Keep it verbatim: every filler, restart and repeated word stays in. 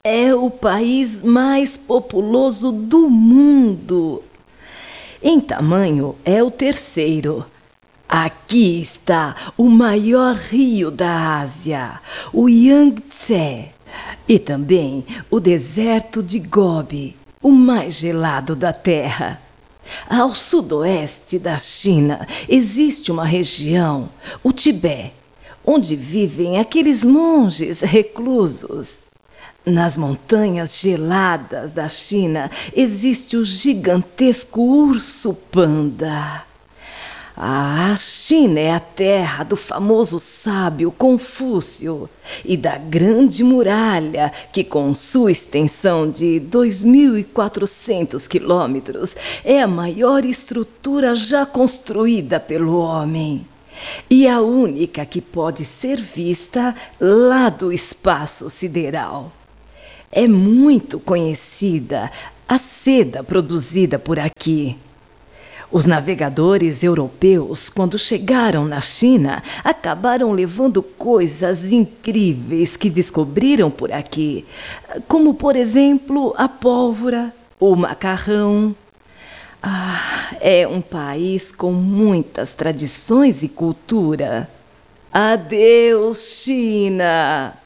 é o país mais populoso do mundo. Em tamanho, é o terceiro. Aqui está o maior rio da Ásia, o Yangtze, e também o deserto de Gobi, o mais gelado da Terra. Ao sudoeste da China existe uma região, o Tibete, onde vivem aqueles monges reclusos. Nas montanhas geladas da China existe o gigantesco urso panda. A China é a terra do famoso sábio Confúcio e da Grande Muralha, que com sua extensão de dois mil e quatrocentos quilômetros é a maior estrutura já construída pelo homem. E a única que pode ser vista lá do espaço sideral. É muito conhecida a seda produzida por aqui. Os navegadores europeus, quando chegaram na China, acabaram levando coisas incríveis que descobriram por aqui, como, por exemplo, a pólvora, o macarrão. Ah, é um país com muitas tradições e cultura. Adeus, China!